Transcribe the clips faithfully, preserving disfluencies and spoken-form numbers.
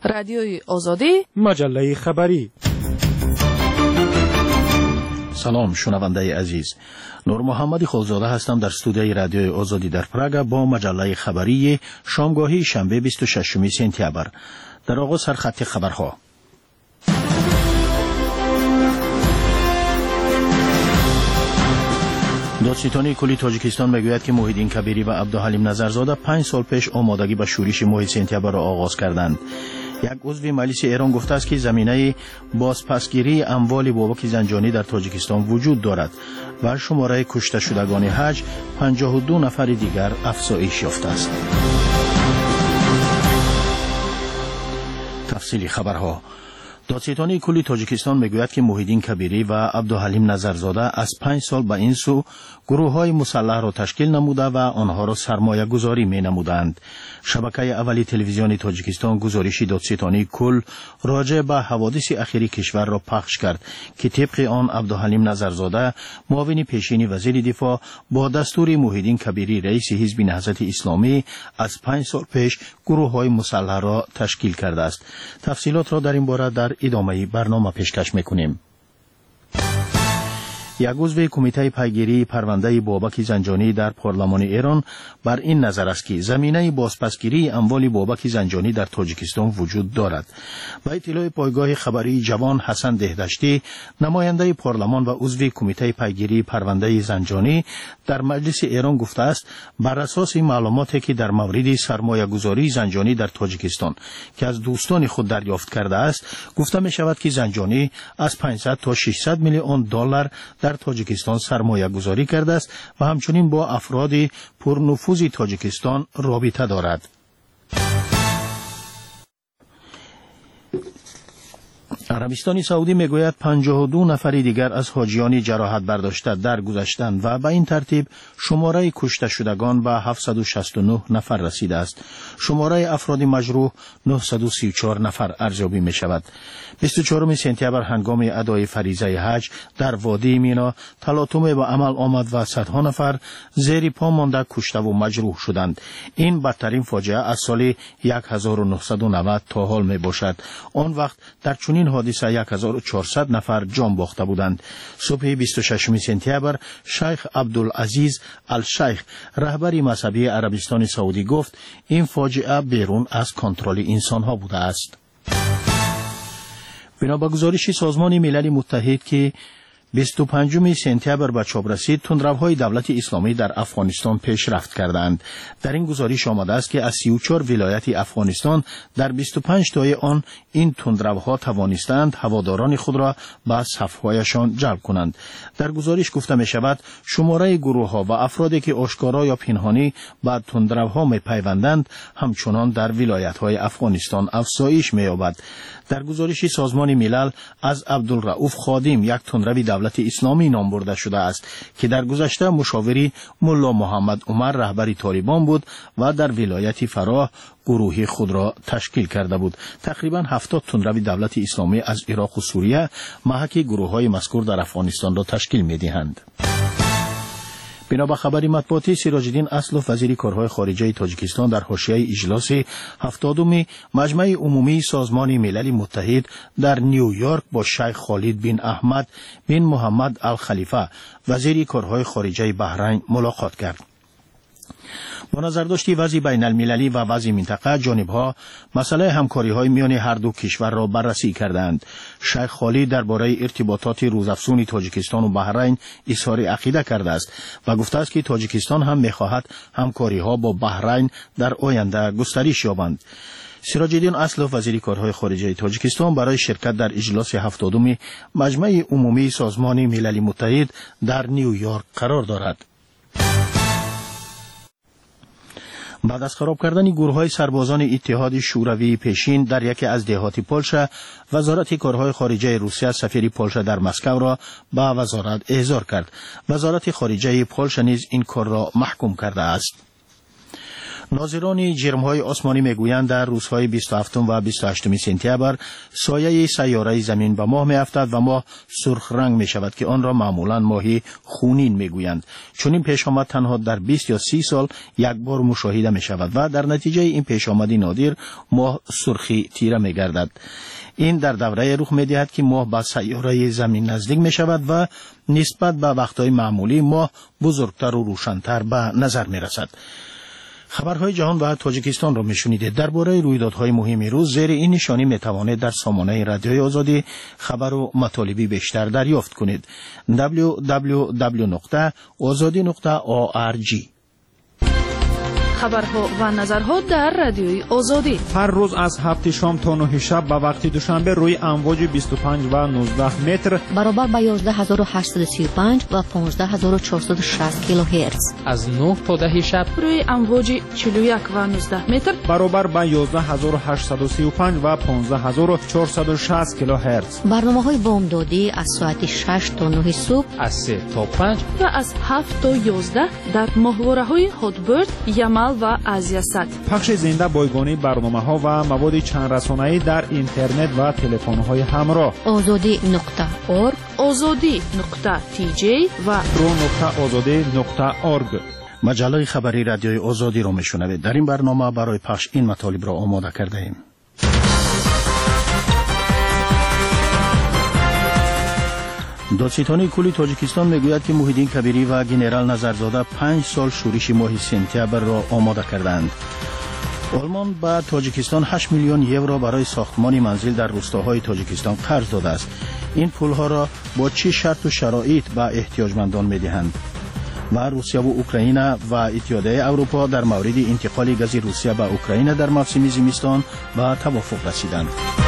رادیوی آزادی، مجله خبری. سلام شنونده عزیز، نور محمد خالزاده هستم در استودیوی رادیوی آزادی در پراگ با مجله خبری شامگاهی شنبه بیست و ششم سپتامبر. در آغاز سرخط خبرها. دادستانی کلی تاجیکستان میگوید که محیدین کبیری و عبدالحلیم نظرزاده پنج سال پیش آمادگی به شورش ماه سپتامبر را آغاز کردند. یک عضو مجلس ایران گفته است که زمینه بازپسگیری اموال بابک زنجانی در تاجیکستان وجود دارد و شماره کشته شدگان حج پنجاه و دو نفر دیگر افزایش یافته است. تفصیلی خبرها. دادستانی کلی تاجیکستان میگوید که محیدین کبیری و عبدالحلیم نظرزاده از پنج سال به این سو گروه‌های مسلح را تشکیل نموده و آنها را سرمایه گذاری می نمودند. شبکه اولی تلویزیون تاجیکستان گزارشی دادستانی کل راجع به حوادث اخیری کشور را پخش کرد که طبق آن عبدالحلیم نظرزاده معاون پیشین وزیر دفاع با دستور محیدین کبیری رئیس حزب نهضت اسلامی از پنج سال پیش گروه‌های مسلح را تشکیل کرده است. تفصیلات را در این باره در ادامه برنامه پیشکش میکنیم. یک عضو کمیته پیگیری پرونده بابک زنجانی در پارلمان ایران بر این نظر است که زمینه بازپسگیری اموال بابک زنجانی در تاجیکستان وجود دارد. با اطلاع پایگاه خبری جوان حسن دهدشتی، نماینده پارلمان و عضو کمیته پیگیری پرونده زنجانی در مجلس ایران گفته است بر اساس معلوماتی که در مورد سرمایه گذاری زنجانی در تاجیکستان که از دوستان خود دریافت کرده است، گفته می شود که زنجانی از پانصد تا ششصد میلیون دلار در تاجیکستان سرمایه گذاری کرده است و همچنین با افراد پرنفوذ تاجیکستان رابطه دارد. عربستان سعودی میگوید پنجاه و دو نفر دیگر از حاجیان جراحت برداشته درگذشتند و به این ترتیب شماره کشته شدگان به هفتصد و شصت و نه نفر رسیده است. شماره افراد مجروح نهصد و سی و چهار نفر ارزیابی می شود. بیست و چهارم سپتامبر هنگام ادای فریضه حج در وادی مینا تلاطم به عمل آمد و صدها نفر زیر پا مانده کشته و مجروح شدند. این بدترین فاجعه از سال هزار و نهصد و نود تا حال می باشد. آن وقت در چنین حادثه هزار و چهارصد نفر جان باخته بودند. صبح بیست و ششم سپتامبر شیخ عبدالعزیز الشیخ رهبر مذهبی عربستان سعودی گفت این فاجعه بیرون از کنترل انسان ها بوده است. بنا به گزارش سازمان ملل متحد که بیست و پنجم سپتامبر به چاپ رسید، تندروهای دولت اسلامی در افغانستان پیشرفت کردند. در این گزارش آمده است که از سی و چهار ولایت افغانستان در بیست و پنج تای آن این تندروها توانستند هواداران خود را به صف‌هایشان جلب کنند. در گزارش گفته می شود شماره گروه‌ها و افرادی که آشکارا یا پنهانی به تندروها می پیوندند همچنان در ولایت‌های افغانستان افزایش می یابد. در گزارش سازمان ملل از عبدالرؤوف خادم، یک تندرو دولت اسلامی نام برده شده است که در گذشته مشاوری ملا محمد عمر رهبر طالبان بود و در ولایت فراه گروهی خود را تشکیل کرده بود. تقریبا هفتاد تندرو دولت اسلامی از عراق و سوریه محک گروه‌های مذکور در افغانستان را تشکیل می‌دهند. بنا به خبری مطبوعاتی، سراج الدین اسلوف وزیر کارهای خارجه تاجیکستان در حاشیه اجلاس هفتادم مجمع عمومی سازمان ملل متحد در نیویورک با شیخ خالد بن احمد بن محمد الخلیفه وزیر کارهای خارجه بحرین ملاقات کرد. با نظرداشت وضع بین المللی و وضع منطقه، جانبها مسئله همکاری‌های میان هر دو کشور را بررسی کردند. شیخ خالد درباره ارتباطات روزافزون تاجیکستان و بحرین اظهار عقیده کرده است و گفته است که تاجیکستان هم می‌خواهد همکاری‌ها با بحرین در آینده گسترش یابند. سراج الدین اسلوف وزیر کارهای خارجه تاجیکستان برای شرکت در اجلاس هفتادم مجمع عمومی سازمان ملل متحد در نیویورک قرار دارد. بعد از خراب کردن گروه‌های سربازان اتحاد شوروی پیشین در یکی از دهات پولشا، وزارت کارهای خارجه روسیه سفیر پولشا در مسکو را به وزارت احضار کرد. وزارت خارجه پولشا نیز این کار را محکوم کرده است. ناظران جرم‌های آسمانی میگویند در روزهای بیست و هفتم و بیست و هشتم سپتامبر سایه سیاره زمین به ماه میافتد و ماه سرخ رنگ می شود که آن را معمولاً ماهی خونین میگویند. چون این پیش آمد تنها در بیست یا سی سال یک بار مشاهده می شود و در نتیجه این پیش آمدی نادر ماه سرخی تیره می گردد. این در دوره رخ می دهد که ماه به سیاره زمین نزدیک می شود و نسبت به وقتهای معمولی ماه بزرگتر و روشن‌تر به نظر می رسد. خبرهای جهان و تاجیکستان را میشنیدید. درباره رویدادهای مهم روز زیر این نشانی میتوانید در سامانه رادیوی آزادی خبر و مطالبی بیشتر دریافت کنید. دبلیو دبلیو دبلیو نقطه آزادی نقطه او آر جی. خبرها و نظرها در رادیوی آزادی هر روز از هفت شام تا نه شب به وقت دوشنبه روی امواج بیست و پنج و نوزده متر برابر با یازده هزار و هشتصد و سی و پنج و پانزده هزار و چهارصد و شصت کیلوهرتز، از نه تا ده شب روی امواج چهل و یک و نوزده متر برابر با یازده هزار و هشتصد و سی و پنج و پانزده هزار و چهارصد و شصت کیلوهرتز. برنامه‌های بامدادی از ساعت شش تا نه صبح، از سه تا پنج و از هفت تا یازده در ماهواره‌های هاتبرد، یمل و آسیا صد. پخش زنده بایگانی برنامه‌ها و مواد چند رسانه‌ای در اینترنت و تلفن‌های همراه. آزادی نقطه اورگ، آزادی نقطه تی جی و رو نقطه آزادی نقطه اورگ. مجله خبری رادیوی آزادی را میشنوید. در این برنامه برای پخش این مطالب را آماده کرده ایم. دادستانی کلی تاجیکستان میگوید که محیدین کبیری و گنرال نظرزاده پنج سال شورش ماه سپتامبر را آماده کردند. آلمان به تاجیکستان هشت میلیون یورو برای ساختمان منزل در روستاهای تاجیکستان قرض داده است. این پولها را با چه شرط و شرایط به احتیاجمندان میدهند؟ و روسیه و اوکراین و اتحادیه اروپا در مورد انتقال گاز روسیه به اوکراین در موسم زمستان به توافق رسیدند.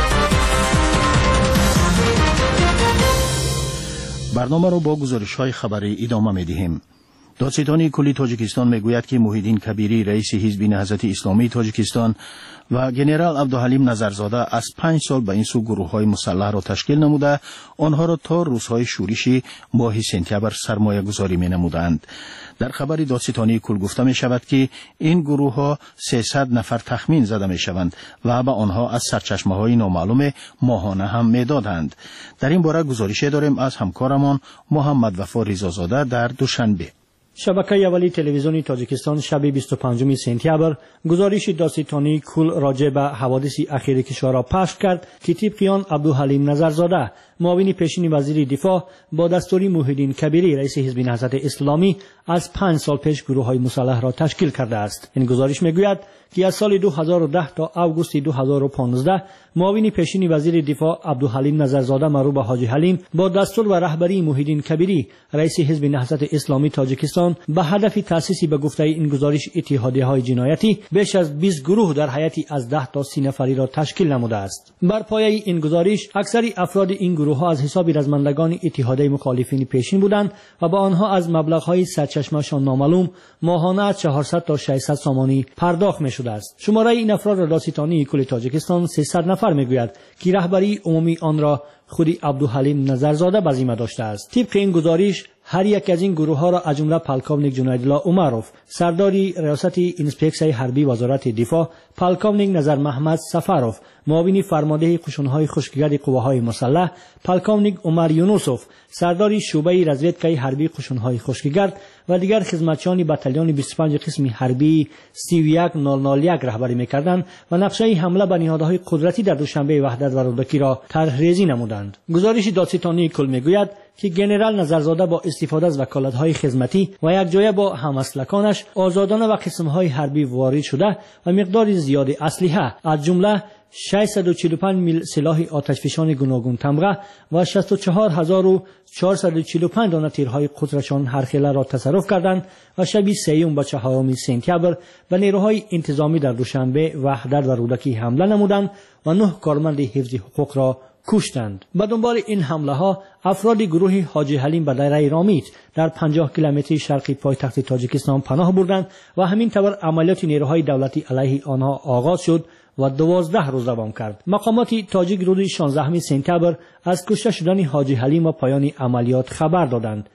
برنامه را با گزارش‌های خبری ادامه می‌دهیم. دادستانی کلی تاجیکستان میگوید که محیدین کبیری رئیس حزب نهضت اسلامی تاجیکستان و گنرال عبدالحلیم نظرزاده از پنج سال به این سو گروه‌های مسلح را تشکیل نموده آنها را تا روزهای شورش ماه سپتامبر سرمایه گذاری می نمودند. در خبر دادستانی کل گفته می شود که این گروه‌ها سیصد نفر تخمین زده می شوند و به آنها از سرچشمه‌های نامعلوم ماهانه هم می دادند. در این باره گزارش داریم از همکارمان محمد وفا رضازاده در دوشنبه. شبکه اولی تلویزیونی تاجیکستان شب بیست و پنجم سپتامبر گزارش دادستانی کل راجع به حوادث اخیر کشور را پخش کرد که طبق آن عبدالحلیم نظرزاده معاون پیشین وزیر دفاع با دستور محیدین کبیری رئیس حزب نهضت اسلامی از پنج سال پیش گروه‌های مسلح را تشکیل کرده است. این گزارش میگوید که از سال دو هزار و ده تا آگوست دو هزار و پانزده معاون پیشین وزیر دفاع عبدالحلیم نظرزاده معروف به حاجی حلیم با دستور و رهبری محیدین کبیری رئیس حزب نهضت اسلامی تاجیکستان به هدف تأسیس به گفته این گزارش اتحادیه‌های جنایتی بیش از بیست گروه در حیاتی از ده تا سی نفری را تشکیل نموده است. بر پایه این گزارش اکثر افراد این گروه ها از حساب رزمندگان اتحادیه مخالفین پیشین بودند و با آنها از مبلغ‌های سرچشمه‌شان نامعلوم ماهانه چهارصد تا ششصد سامانی پرداخت می‌شده است. شماره این افراد را دادستانی کل تاجیکستان سیصد نفر میگوید که رهبری عمومی آن را خود عبدالحلیم نظرزاده بر ذمه داشته است. طبق این گزارش هر یک از این گروه ها را از جمله پالکوونیک جنیدالله عمروف سرداری ریاست اینسپکسیون حربی وزارت دفاع، پالکوونیک نظر محمد سفروف معاون فرمانده قشون‌های خشکگرد قواهای مسلح، پالکوونیک عمر یونوسوف سرداری شعبه رزویدکای حربی قشون‌های خشکگرد و دیگر خدمتچیان بتالیون بیست و پنج قسم حربی سی و یک صفر صفر یک رهبری می‌کردند و نقشه حمله به نهادهای قدرتی در دوشنبه وحدت و رودکی را طرح‌ریزی نمودند. گزارش دادستانی کل میگوید که گنرال نظرزاده با استفاده از وکالت‌های خدمتی و یک جایه با هم‌اسلکانش آزادانه و قسم‌های حربی وارد شده و مقدار زیاد اسلحه از جمله ششصد و چهل و پنج میل سلاح آتشفشان گوناگون تمغه و شصت و چهار هزار و چهارصد و چهل و پنج دانه تیرهای قطرشان هرخیله را تصرف کردند و شب سیوم و چهارم سپتامبر به نیروهای انتظامی در دوشنبه وحدت و رودکی حمله نمودند و نه کارمند حفظ حقوق را کشتند. به دنبال این حمله ها افراد گروه حاجی حلیم به دره رامیت در پنجاه کیلومتری شرقی پایتخت تاجیکستان پناه بردند و همین طور عملیات نیروهای دولتی علیه آنها آغاز شد و دوازده روز دوام کرد. مقامات تاجیک روز شانزدهم سپتامبر از کشته شدن حاجی حلیم و پایان عملیات خبر دادند.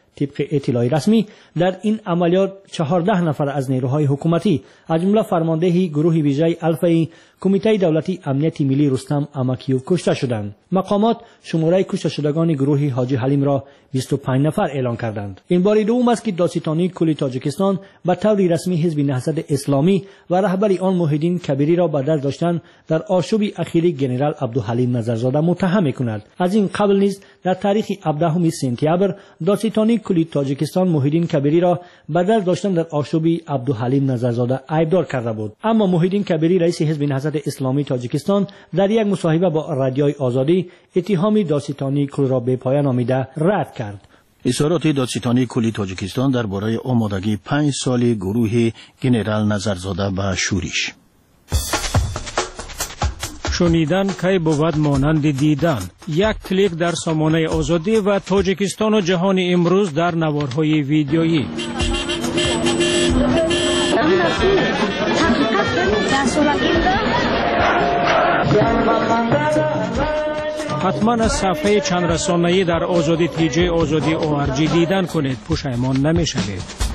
طبق اطلاع رسمی در این عملیات چهارده نفر از نیروهای حکومتی از جمله فرمانده گروه ویژه الفای کمیته دولتی امنیت ملی رستم امکیوف کشته شدند. مقامات شماره کشته شدگان گروه حاجی حلیم را بیست و پنج نفر اعلام کردند. این بار دوم است که دادستانی کل تاجیکستان به طور رسمی حزب نهضت اسلامی و رهبر آن محیدین کبیری را به دست داشتن در آشوب اخیر جنرال عبدالحلیم نظرزاده متهم می‌کند. از این قبل نیز در تاریخ هفدهم سپتامبر دادستانی کل تاجیکستان محیدین کبیری را به دست داشتن در آشوب عبدالحلیم نظرزاده ایبدار کرده بود. اما محیدین کبیری رئیس حزب نهضت اسلامی تاجیکستان در یک مصاحبه با رادیوی آزادی اتهام دادستانی کل را به پایان آمیده رد کرد. اظهارات دادستانی کلی تاجیکستان درباره آمادگی پنج سالی گروه جنرال نظرزاده به شورش. شنیدن کی بود مانند دیدن. یک کلیک در سامانه آزادی و تاجیکستان و جهان امروز در نوارهای ویدیویی. حتما از صفحه چند رسانه‌ای در آزادی تیجی آزادی او ار جی دیدن کنید، پشیمان نمی‌شوید.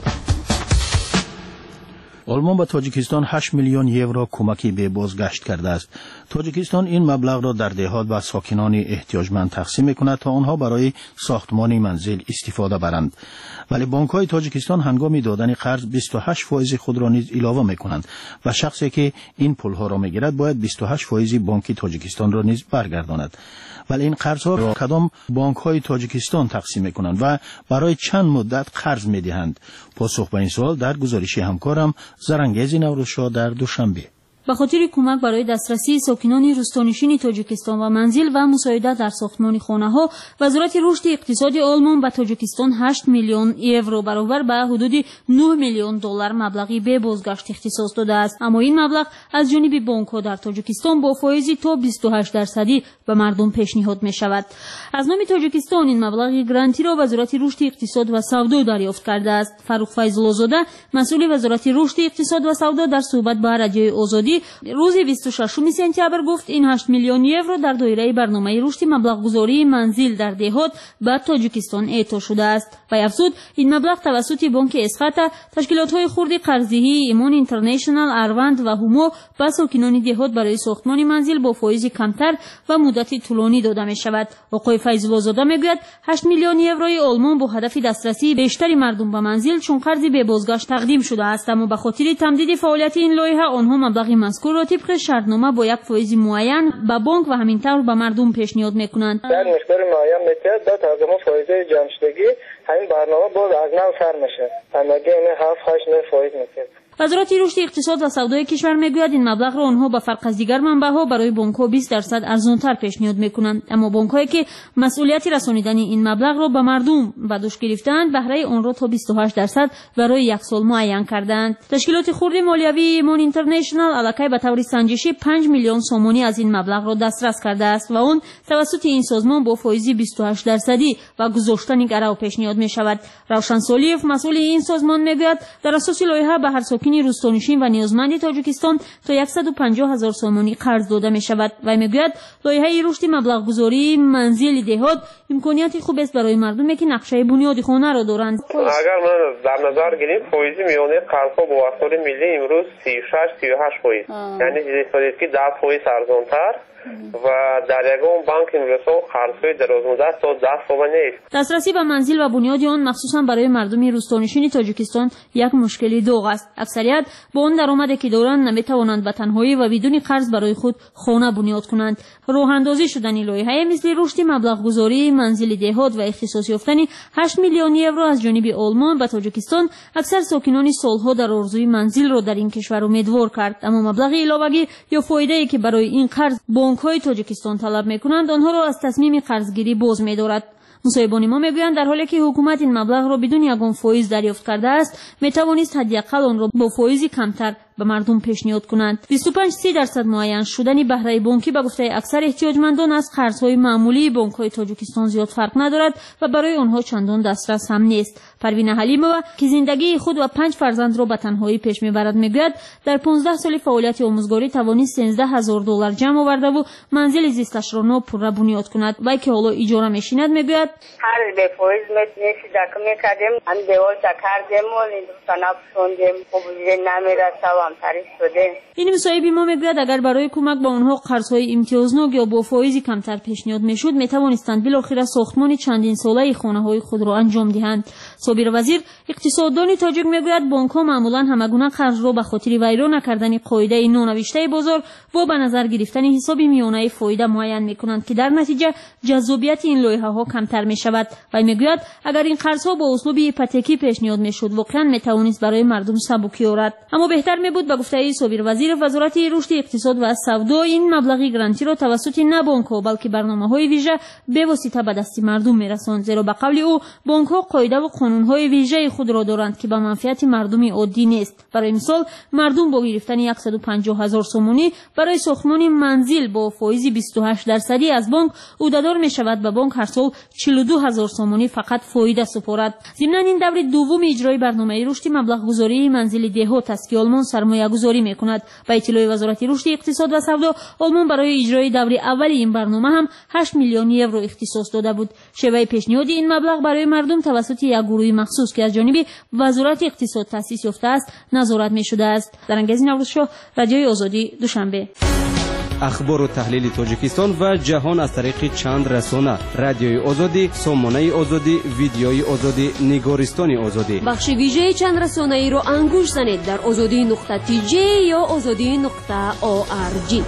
آلمان به تاجیکستان هشت میلیون یورو کمکی به بازگشت کرده است. تاجیکستان این مبلغ را در دهات و ساکنان احتیاجمند تقسیم می‌کند تا آنها برای ساختمان منزل استفاده برند. ولی بانک‌های تاجیکستان هنگام دادن قرض بیست و هشت فایز خود را نیز علاوه می‌کنند و شخصی که این پول‌ها را می‌گیرد باید بیست و هشت فایز بانک تاجیکستان را نیز برگرداند. ولی این قرض‌ها را کدام بانک‌های تاجیکستان تقسیم می‌کنند و برای چند مدت قرض می‌دهند؟ پاسخ به این سوال در گزارش همکارم زرنگیز نوروزشاه در دوشنبه. به خاطر کمک برای دسترسی ساکنان روستانشین تاجیکستان و منزل و مساعده در ساختمان خانه‌ها، وزارت رشد اقتصادی آلمان به تاجیکستان هشت میلیون یورو برابر به حدود نه میلیون دلار مبلغی به بازگشت اختصاص داده است. اما این مبلغ از جانب بانک‌ها در تاجیکستان با فایزی تا بیست و هشت درصدی به مردم پیشنهاد می‌شود. از نام تاجیکستان این مبلغ گرانتی را وزارت رشد اقتصاد و سودا دریافت کرده است. فاروق فیض‌الله‌زاده مسئول وزارت رشد اقتصاد و سودا در صحبت با رادیوی آزادی روز بیست و ششم سپتامبر گفت این هشت میلیون یورو در دایره برنامه رشد مبلغ گذاری منزل در دهات به تاجیکستان اعطا شده است و افزود این مبلغ توسط بانک اسخاتا، تشکیلات‌های خرد قرضه‌ای ایمان اینترنشنال، اروند و هومو به ساکنان دهات برای ساختمان منزل با فایز کمتر و مدت طولانی داده می شود. آقای فیض‌الله‌زاده میگوید هشت میلیون یوروی آلمان با هدف دسترسی بیشتر مردم به منزل چون قرضی به بازگشت تقدیم شده است، اما به خاطر تمدید فعالیت این لایحه آنها مبلغ مذکور را طبق شرطنامه با یک فایز معین به بانک و همینطور به مردم پیشنهاد میکنند. در مقدار معین میتونید بعد از ما فایز جمع‌شدگی همین برنامه باز از نو سر میشه. همگی این هفت هشت نه فایز میشه. وزارت رشد اقتصاد و سودای کشور میگوید این مبلغ را آنها به فرق از دیگر منبع‌ها برای بانک‌ها بیست درصد ارزان‌تر پیشنهاد میکنند، اما بانک‌هایی که مسئولیت رسانیدن این مبلغ را به مردم به دوش گرفتند بهره آن را تا بیست و هشت درصد برای یک سال معین کردند. تشکیلات خرد مالیوی ایمان اینترنشنال الکی به طور سنجشی پنج میلیون سومانی از این مبلغ را دسترس کرده است و آن توسط این سازمان با فایز بیست و هشت درصدی و گذاشتن گرو پیشنهاد میشود. روشن سالیف مسئول این سازمان میگوید در اساس لایحه به هر ساکنی روستانشین و نیازمند تاجیکستان تا صد و پنجاه هزار سومانی قرض داده می شود و میگوید لایحه رشد مبلغ گذاری منزل دهات امکانیت خوب است برای مردمی که نقشه بنیادی خانه را دارند. اگر ما در نظر گیریم فایز میانه قرض‌ها با وسایل ملی امروز سی و شش سی و هشت فایز، یعنی چیزی که ده فایز ارزان‌تر و در یگان بانک انگلستان قرض‌های درازمدت تا ده سومانی است. دسترسی به منزل و بنیاد آن مخصوصا برای مردم روستانشین تاجیکستان یک مشکلی داغ است. اکثریت با آن درآمدی که دارند نمیتوانند به تنهایی و بدون قرض برای خود خانه بنیاد کنند. راه اندازی شدن لایحه مثل رشد مبلغ گذاری منزل دهات و اختصاص یافتن هشت میلیون یورو از جانب آلمان به تاجیکستان اکثر ساکنان سالها در آرزوی منزل را در این کشور امیدوار کرد، اما مبلغ علاوه‌ای یا فایده‌ای که برای این قرض بانک‌های تاجیکستان طلب می‌کنند آنها را از تصمیم قرضگیری باز می‌دارد. مصاحبان ما میگویند در حالی که حکومت این مبلغ را بدون یگان فایز دریافت کرده است میتوانست حداقل آن را با فایز کمتر به مردم پیشنهاد کنند. بیست و پنج درصد معین شدن بهره بانکی به گفته اکثر احتیاجمندان از قرضهای معمولی بانک‌های تاجیکستان زیاد فرق ندارد و برای آنها چندان دسترس هم نیست. پروین حلیمова که زندگی خود و پنج فرزند را به تنهایی پیش میبرد میگوید در پانزده سال فعالیت آموزگاری توانست سیزده هزار دلار جمع آورده و منزل زیستش را ناپورره بنیاد کند. وی که حالا اجاره میشیند میگوید هر به فایز میشیدک میکردیم هم دیوال کردیم و تناب شدیم خوب نمیرسه و هم تعریف شده. این مصاحبه ما میگوید اگر برای کمک به آنها قرضهای امتیازناک یا با فایز کمتر پیشنهاد میشد میتوانستند بالاخره ساختمان چندین ساله خانه‌های خود را انجام دهند. صابر وزیر اقتصاددان تاجیک میگوید بانک‌ها معمولا همگونه قرض را به خاطر ویران نکردن قاعده نونوشته بازار و به نظر گرفتن حساب میانه فایده معین میکنند که در نتیجه جذابیت این لایحه‌ها کمتر میشود. و میگوید اگر این قرض‌ها با اسلوب هیپوتکی پیشنهاد میشد واقعا میتوانست برای مردم سبکی آورد. اما بهتر میبود به گفته صابر وزیر وزارت رشد اقتصاد و سودا این مبلغ گرانتی را توسط نه بانک‌ها بلکه برنامه‌های ویژه به واسطه به دست مردم میرساند، زیرا به قول او بانک‌ها قاعده و قانون‌های ویژه خود را دارند که به منفعت مردم عادی نیست. برای مثال مردم با گرفتن صد و پنجاه هزار سومونی برای ساختمان منزل با فایز بیست و هشت درصدی از بانک عهده‌دار می‌شود به بانک هر سال چهل و دو هزار سومونی فقط فایده سپارد. ضمن این دور دوم اجرای برنامه رشد مبلغ گذاری منزل دهات است که آلمان سرمایه‌گذاری می‌کند. به اطلاع وزارت رشد اقتصاد و سودا آلمان برای اجرای دور اول این برنامه هم هشت میلیون یورو اختصاص داده بود. شیوه پیشنهاد این مبلغ برای مردم توسط یک گروه مخصوص که از جانب وزارت اقتصاد تأسیس یافته است نظارت می‌شده است. در انگیز نوروز شو رادیوی آزادی دوشنبه. اخبار و تحلیل تاجیکستان و جهان از طریق چند رسانه: رادیوی آزادی، سامانه آزادی، ویدیوی آزادی، نگارستان آزادی. بخش ویژه چند رسانه ای را انگوش زنید در آزادی نقطه تی جی یا آزادی نقطه او آر جی.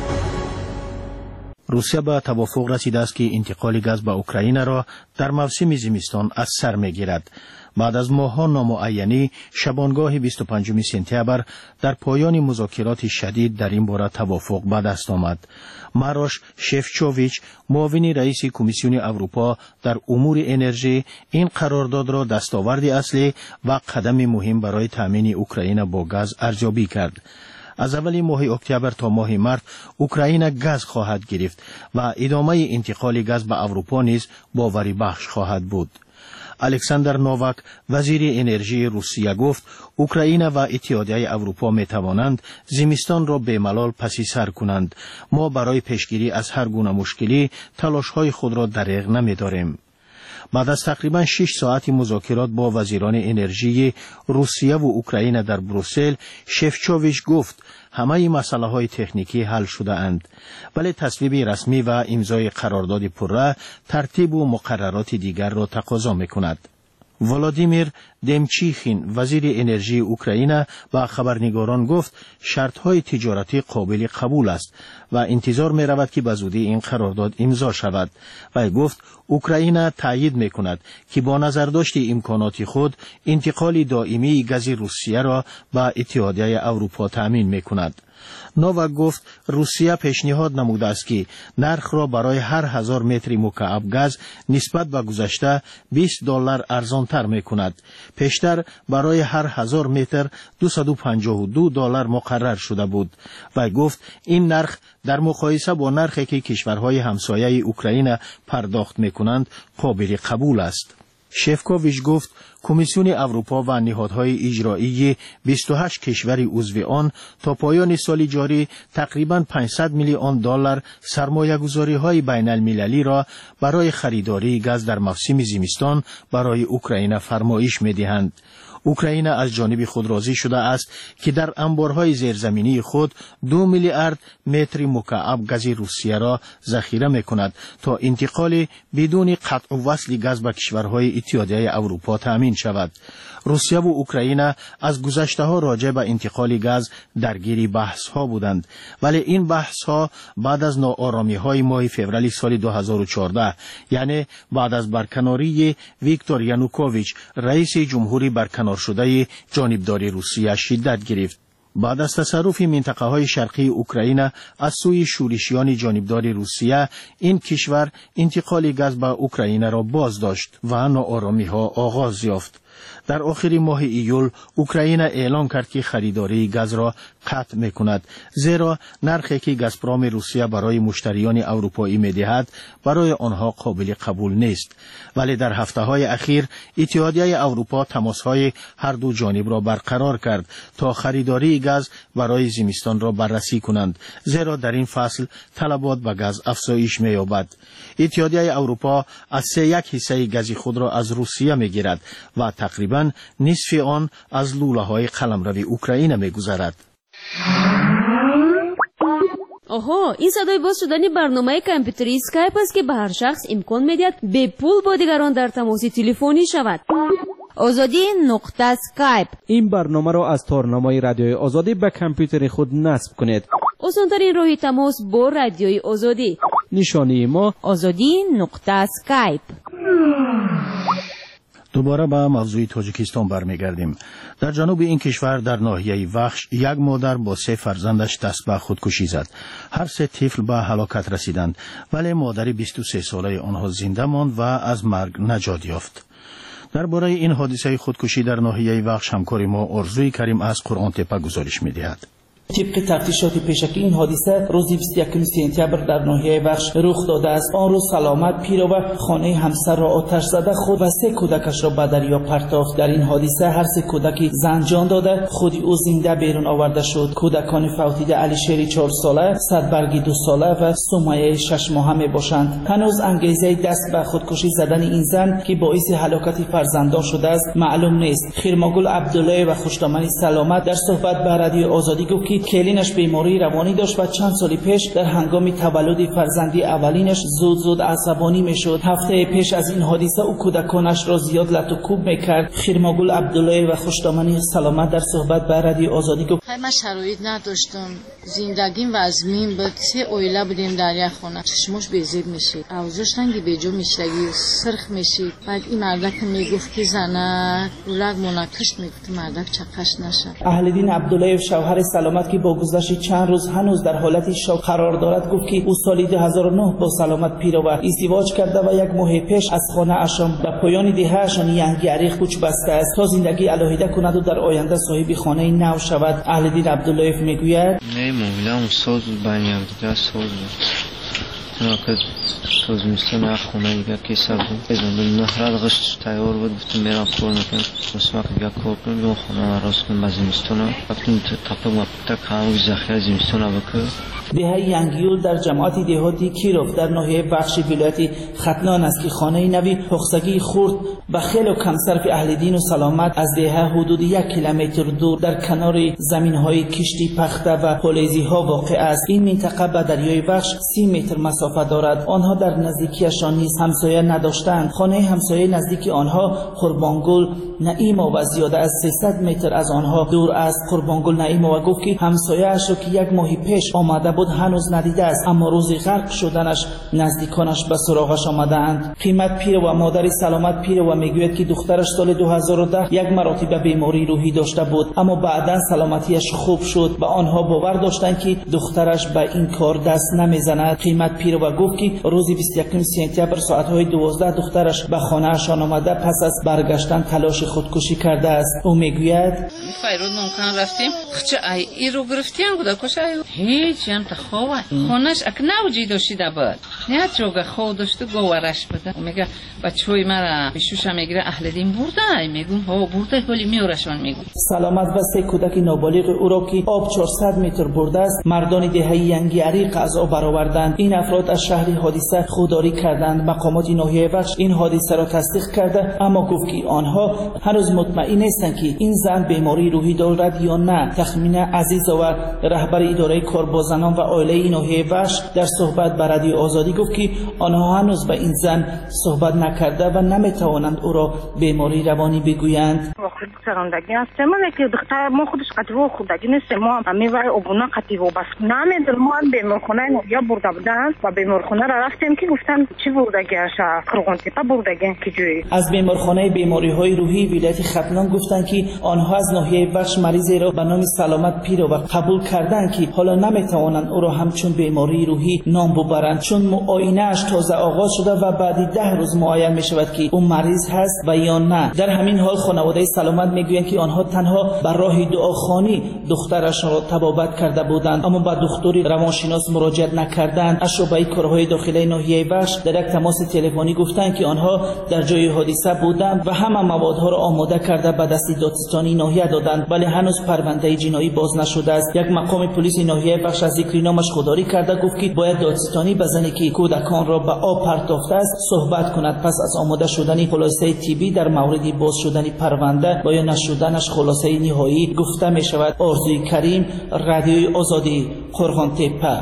روسیه به توافق رسیده است که انتقال گاز به اوکراین را در موسم زمستان از سر میگیرد. بعد از ماه‌ها نامعینی شبانگاه بیست و پنجم سپتامبر در پایان مذاکرات شدید در این باره توافق به دست آمد. ماروش شفچوویچ، معاون رئیس کمیسیون اروپا در امور انرژی، این قرارداد را دستاورد اصلی و قدم مهم برای تامین اوکراین با گاز ارزیابی کرد. از اول ماه اکتبر تا ماه مارس اوکراین گاز خواهد گرفت و ادامه انتقال گاز به اروپا نیز باوری بخش خواهد بود. الکساندر نوواک، وزیر انرژی روسیه گفت اوکراین و اتحادیه اروپا می توانند زمستان را به ملال پسی سر کنند. ما برای پیشگیری از هر گونه مشکلی تلاش‌های خود را دریغ نمی داریم. بعد از تقریبا شش ساعت مذاکرات با وزیران انرژی روسیه و اوکراین در بروسل، شفچوویچ گفت همه مسئله های تکنیکی حل شده اند، ولی تصویب رسمی و امضای قرارداد پره ترتیب و مقررات دیگر را تقاضا می‌کند. ولادیمیر دمچیخین، وزیر انرژی اوکراین، با خبرنگاران گفت شرط‌های تجارتی قابل قبول است و انتظار می‌رود که بزودی این قرارداد امضا شود. و گفت اوکراین تایید می‌کند که با نظرداشت امکانات خود انتقال دائمی گاز روسیه را به اتحادیه اروپا تأمین می‌کند. نوواک گفت روسیه پیشنهاد نموده است که نرخ را برای هر هزار متر مکعب گاز نسبت به گذشته بیست دلار ارزانتر می‌کند. پیشتر برای هر هزار متر دویست و پنجاه و دو دلار مقرر شده بود و گفت این نرخ در مقایسه با نرخی که کشورهای همسایه اوکراین پرداخت می‌کنند قابل قبول است. شفکوویچ گفت کمیسیون اروپا و نهادهای اجرایی بیست و هشت کشور عضو آن تا پایان سال جاری تقریباً پانصد میلیون دلار سرمایه‌گذاری‌های بین المللی را برای خریداری گاز در موسم زمستان برای اوکراین فرمایش می‌دهند. اوکراین از جانب خود راضی شده است که در انبارهای زیرزمینی خود دو میلیارد متر مکعب گاز روسیه را ذخیره می‌کند تا انتقال بدون قطع وصل گاز به کشورهای اتحادیه اروپا تأمین شود. روسیه و اوکراین از گذشته‌ها راجع به انتقال گاز درگیر بحث‌ها بودند، ولی این بحث‌ها بعد از ناآرامی‌های ماه فوریه سال دو هزار و چهارده، یعنی بعد از برکناری ویکتور یانوکوویچ رئیس جمهوری برکنار شده جانبدار روسیه شدت گرفت. بعد از تصرف منطقه‌های شرقی اوکراین از سوی شورشیان جانبدار روسیه، این کشور انتقال گاز به اوکراین را باز داشت و ناآرامی‌ها آغاز یافت. در آخر ماه ایول اوکراین اعلام کرد که خریداری گاز را قطع میکند، زیرا نرخی که گازپرام روسیه برای مشتریان اروپایی میدهد برای آنها قابل قبول نیست. ولی در هفته‌های اخیر اتحادیه اروپا تماس‌های هر دو جانب را برقرار کرد تا خریداری گاز برای زمستان را بررسی کنند، زیرا در این فصل طلبات به گاز افزایش می‌یابد. اتحادیه اروپا از سه یک حصه گاز خود را از روسیه می‌گیرد و تقریباً نصف آن از لوله‌های قلمرو اوکراین می‌گذرد. آها، این صدای باز شدن برنامه کامپیوتری اسکایپ است که به هر شخص امکان می‌دهد به پول با دیگران در تماس تلفنی شود. آزادی نقطه اسکایپ. این برنامه را از تارنمای رادیوی آزادی به کامپیوتر خود نصب کنید. آسان‌ترین راه تماس با رادیوی آزادی. نشانی ما آزادی نقطه اسکایپ. دوباره به موضوع تاجیکستان برمیگردیم. در جنوب این کشور در ناحیه وخش یک مادر با سه فرزندش دست به خودکشی زد. هر سه طفل به هلاکت رسیدند، ولی مادر بیست و سه ساله آنها زنده ماند و از مرگ نجات یافت. درباره این حادثه خودکشی در ناحیه وخش همکار ما آرزوی کریم از قرآن تپه گزارش می‌دهد. طبق تفتیشات پیشکی این حادثه روز بیست و یکم سپتامبر در ناحیه بخش رخ داده است. آن روز سلامت پیرو خانه همسر را آتش زده خود و سه کودکش را به دریا پرتافت. در این حادثه هر سه کودک زن جان داده، خود او زنده بیرون آورده شد. کودکان فوتیده علی شیری چهار ساله، صدبرگی دو ساله و سمیه شش ماهه می باشند. هنوز انگیزه دست به خودکشی زدن این زن که باعث هلاکت فرزندان شده است معلوم نیست. خیرماگل عبدالله و خوشدامنی سلامت در صحبت به رادیو آزادی گفت که کلینش بیماری روانی داشت و چند سال پیش در هنگام تولد فرزندی اولینش زود زود عصبانی میشد. هفته پیش از این حادثه او کودکانش را زیاد لط و کوب میکرد. خیرماگل عبدالله و خوشدامنی سلامت در صحبت به رادیو آزادی گفت من شرایط نداشتم، زندگیم وزمین بود، سه اویله بودیم در یک خانه، چشمش بیزید میشید، اوضاعش رنگی بیجا میشلگی، سرخ میشید. بعد این مردک میگفت که زنه رگ منکشت میگفت مردک چقش نشه. اهلدین عبدالله شوهر سلامت که با گذشت چند روز هنوز در حالت شوک قرار دارد گفت که او سال دو هزار و نه با سلامت پیرو ازدواج کرده و یک ماه پیش از خانه اشام به پایان دهه‌شان ینگی عریق کوچ بسته است تا زندگی علاهیده کند و در آینده صاحب خانه نو شود. اهلدین عبدالله میگوید نمی‌دونم سوز بنیام دیگه سوز ناکد توز میستون اخونه دیگه که سبب ازون نهراد غشت تیار بود بتون میرم کار میکنم مسواک دیگه کار کنم دو خونه راست کنم بعضی میستونه بتون تپه مپتک همون زخیه زمستونه بکر. دهه ینگیول در جماعت دهاتی کیروف در ناحیه بخش ولایت ختلان است که خانه نوی پخسگی خورد و خیلی کم صرف اهلدین و سلامت از دهه حدود یک کیلومتر دور در کنار زمین‌های کشتی پخته و پلیزی‌ها واقع است. این منطقه به دریای بخش سی متر مسافت دارد. آنها در نزدیکیشان نیز همسایه نداشتند. خانه همسایه نزدیک آنها قربانگل نعیما و زیاده از سیصد متر از آنها دور است. قربانگل نعیما و گفت که همسایه‌اش را که یک ماه پیش آمده بود هنوز ندیده است، اما روز غرق شدنش نزدیکانش به سراغش آمدند. قیمت پیر و مادر سلامت پیر و میگوید که دخترش سال دو هزار و ده یک مرتبه بیماری روحی داشته بود، اما بعدا سلامتیش خوب شد و آنها باور داشتند که دخترش به این کار دست نمیزند. قیمت پیر و گفت که روز بیست و یکم سپتامبر ساعت‌های دوازده دخترش به خانه‌شان آمده پس از برگشتن تلاش خودکشی کرده است. او میگوید فیروز ممکن رفتیم چه ای ای رو گرفتیم بوده کش ای هیچ هم تخواه خونش اک نوجی داشته بود نه چوگه خود داشته گوارش بده. میگه بچه‌های مرا میشوشم میگه اهلدین برده، میگم ها برده ولی میورشون میگم. سلامت و سه کودک نابالغ او را که آب چهارصد متر برده است مردان دهه ینگی عریق از آب برآوردند. این افراد از شهر حادثه خودداری کردند. مقامات ناحیه بخش این حادثه را تصدیق کرده، اما گفت که آنها هنوز مطمئن نیستند که این زن بیماری روحی دارد یا نه. تخمین عزیز و رهبر اداره کار با زنان و عائله ناحیه بخش در صحبت با رادیو آزادی گفت که آنها هنوز با این زن صحبت نکرده و نمیتوانند او را بیماری روانی بگویند. وقتی سراندگی است من که دختر ما خودش قطعه خودگی نیست، ما همه وای ابونا قطعه و بس نمیدل ما بیمارخانه یا برده بودن و بیمارخانه را رفتیم که گفتن چی بردگیش قرغون تپه بردگی که جوی از بیمارخانه بیماری‌های روحی ولایت ختلان گفتند که آنها از ناحیه بخش مریضی را به نام سلامت پیرو قبول کردند که حالا نمیتوانند او را همچون بیماری روحی نام ببرند، چون معاینه‌اش تازه آغاز شده و بعد ده روز معاین می شود که او مریض هست و یا نه. در همین حال خانواده سلامت میگویند که آنها تنها بر راه دعاخوانی دخترش را تبابت کرده بودند، اما با دکتری روانشناس مراجعه نکردند. از شعبه کارهای داخلی ناحیه بخش در یک تماس تلفنی گفتند که آنها در جای حادثه بودند و همه موادها را آماده کرده به دست دادستانی ناحیه دادند، ولی هنوز پرونده جنایی باز نشده است. یک مقام پلیس ناحیه بخش از ذکر نامش خودداری کرده گفت که باید دادستانی به زنی که کودکان را به آب پرتافته است صحبت کند. پس از آماده شدن خلاصه طبی در مورد باز شدن پرونده و یا نشدنش خلاصه نهایی گفته می شود. آرزوی کریم، رادیوی آزادی، قرغون تپه.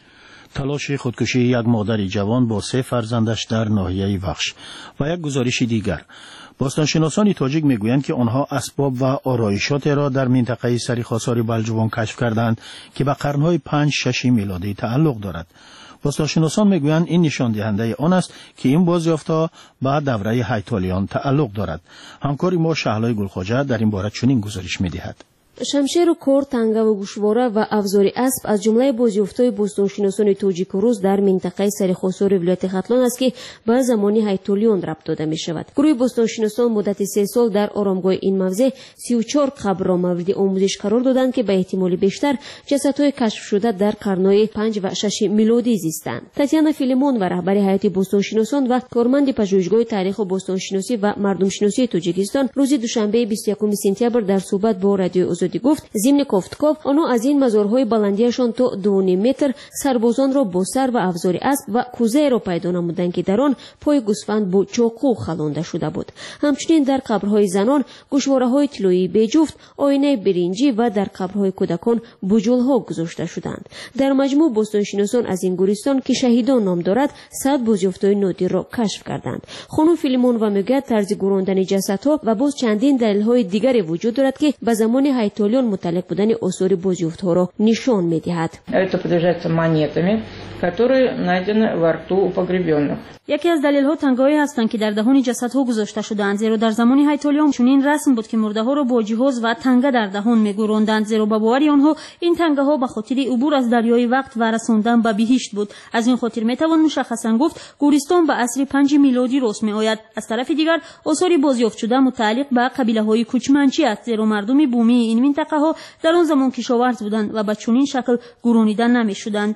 تلاش خودکشی یک مادر جوان با سه فرزندش در ناحیه وخش. و یک گزارش دیگر، باستانشناسان تاجیک میگویند که آنها اسباب و آرایشات را در منطقه سریخاسار بلجوان کشف کردند که به قرنهای پنج شش میلادی تعلق دارد. باستانشناسان میگویند این نشان دهنده آن است که این بازیافت‌ها به دوره هیتالیان تعلق دارد. همکار ما شهلای گلخواجه در این باره چنین گزارش می‌دهد. شمشیر کور، تنگه و گوشواره و افزار اسب از جمله بازیافت‌های باستانشناسان تاجیک و روس در منطقه سرخواسار ولایت ختلان است که به زمان هیتالیان ربط داده می شود. گروه باستانشناسان مدت سه سال در آرامگاه این موضع سی و چهار قبر را مورد آموزش قرار دادند که به احتمال بیشتر جسدهای کشف شده در قرنهای پنج و شش میلادی زیستند. تاتیانا فیلیمون و رهبر هیئت باستانشناسان و کارمند پژوهشگاه تاریخ و باستانشناسی و مردمشناسی تاجیکستان روز دوشنبه بیست و یکم سپتامبر در صحبت با رادیو آزادی گفت ضمن گفتگو آنها از این مزارهای بلندیشان تا دو و نیم متر سربازان را با سر و افزار اسب و کوزه را پیدا نمودند که در آن پای گوسفند با چاقو خلانده شده بود. همچنین در قبرهای زنان گوشواره‌های طلایی بجفت، آینه برنجی و در قبرهای کودکان بجول‌ها گذاشته شدند. در مجموع باستانشناسان از این گورستان که شهیدان نام دارد صد بازیافت‌های نادر را کشف کردند. خانم فیلیمون و میگوید طرز گراندن جسدها و باز چندین دلیل‌های دیگری وجود دارد که به زمان هیتالیان متعلق بودن آثار بازیافت‌ها را نشان می‌دهد. Это подтверждается монетами, которые найдены во рту у погребенных. یکی از دلایل تنگه‌ای هستند که در دهان جسدها گذاشته شده‌اند، زیرا در زمان هیتالیان چنین رسم بود که مرده‌ها را با جهاز و تنگه در دهان می‌گذراندند، زیرا به باور آنها این تنگه‌ها به خاطر عبور از دریای وقت و رساندن به بهشت بود. از این خاطر می‌توان مشخصاً گفت گورستان به عصر پنج میلادی رسم می‌آید. از طرف دیگر آثار بازیافت شده متعلق به قبیله‌های کوچمنچی است، زیرا مردم بومی این منطقه‌ها در آن زمان کشاورز بودند و به چنین شکل گرانیده نمی‌شدند.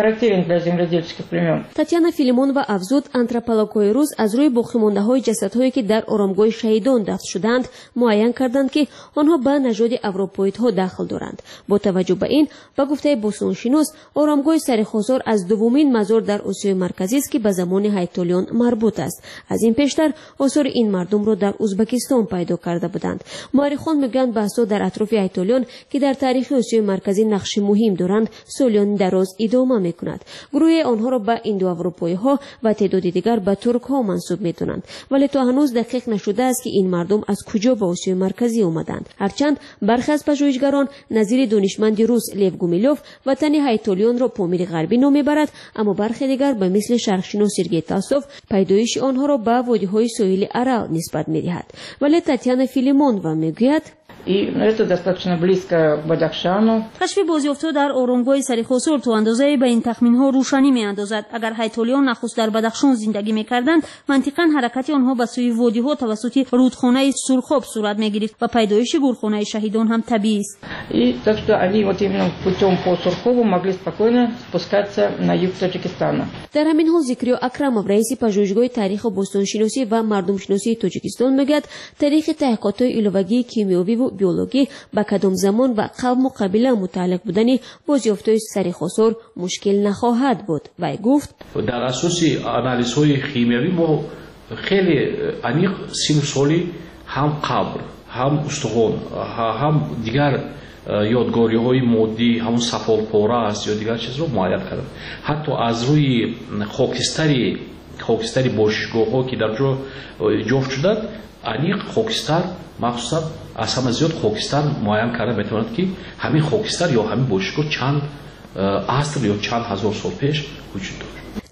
تاتیانا فیلیمون و افزود آنتروپولوژهای روز از روی باقی‌مانده‌های جسدهایی که در آرامگاه شهیدان دفن شدند معین کردند که آنها به نژاد اروپایی‌ها داخل دارند. با توجه به این با گفته باستانشناس آرامگاه سرخواسار از دومین مزار در آسیای مرکزی است که به زمان هیتالیان مربوط است. از این پیشتر آثار این مردم را در ازبکستان پیدا کرده بودند. مورخان میگویند بحث‌ها در اطراف هیتالیان که در تاریخ آسیای مرکزی نقش مهم دارند سالیان دراز ادامه می‌کند. گروه آنها را به ایندو اروپایی‌ها و تعداد دیگر به ترک‌ها منسوب می‌دانند، ولی تا هنوز دقیق نشده است که این مردم از کجا به آسیای مرکزی آمدند. هرچند برخی از پژوهشگران نظیر دانشمند روس لیو گومیلوف وطن هیتالیان را پامیر غربی نام می‌برد، اما برخی دیگر به مثل شرقشناس سرگئی تاسوف پیدایش آنها را به وادی‌های ساحل ارال نسبت می‌دهد. ولی تاتیانا فیلیمون و میگوید И это достаточно близко к Бадахшану. کشف بازیافت‌ها در آرامگاه سرخواسار تو اندازه به این تخمین‌ها روشنی می‌اندازد. اگر هیتالیان نخست در بدخشان زندگی می‌کردند، منطقاً حرکت آنها به سوی وادی‌ها توسط رودخانه سرخاب صورت می‌گرفت و پیدایش گورخانه شهیدان هم طبیعی است. И так что они вот именно путем по Сурхову могли спокойно спускаться на юг Таджикистана. در همین حال ذکریا اکرمов رئیس پژوهشگاه تاریخ و باستانشناسی و مردمشناسی تاجیکستان میگوید تاریخ تحقیقات ایلوگی کیمیایی و بیولوژی به کدام زمان و قوم و قبیله متعلق بودن بازیافت‌های سرخواسار مشکل نخواهد بود و گفت در اساس آنالیزهای شیمیایی ما خیلی عمیق سیمسولی هم قبر هم استخوان هم دیگر یادگاری‌های مادی همون سفالپاره است یا دیگر چیز رو معاینه کردن. حتی از روی خاکستری خاکستری باشگاه‌ها که در جا جفت شدند عمیق خاکستر مخصوصا از همه زیاد خاکستر معاین کرده میتواند که همین خاکستر یا همین باشگاه چند عصر یا چند هزار سال پیش وجود داشت.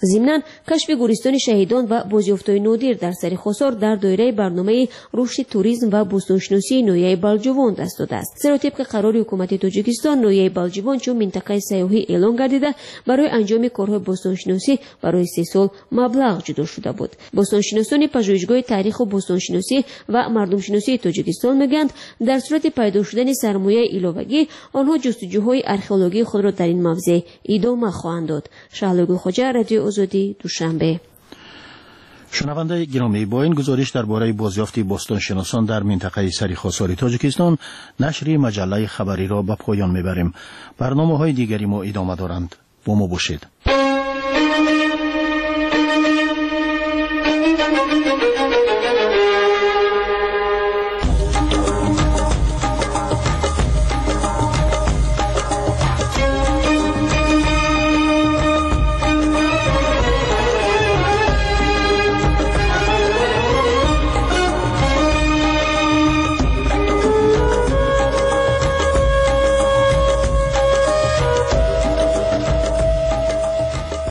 ضمناً کشف گورستان شهیدان و بازیافت‌های نادر در سر خسار در دایره برنامه رشد توریسم و بوستانشناسی نویه بالجوان دست داده است. زیرا طبق قرار حکومت تاجیکستان نویه بالجوان چون منطقه سیاحی اعلان گردیده برای انجام کارهای بوستانشناسی برای سه سال مبلغ جدا شده بود. بوستانشناسان پژوهشگاه تاریخ و بوستانشناسی و مردمشناسی تاجیکستان میگویند در صورت پیدا شدن سرمایه ایلاوگی آنها جستجوهای آرکئولوژی خود را در این موضع ادامه خواهند داد. شهلوگو خوجا، رادیو آزادی، دوشنبه. شنونده گرامی، با این گزارش درباره بازیافت باستانشناسان در منطقه سرخاسار تاجیکستان نشر مجله خبری را به پایان میبریم. برنامه‌های دیگری ما ادامه دارند. با ما باشید.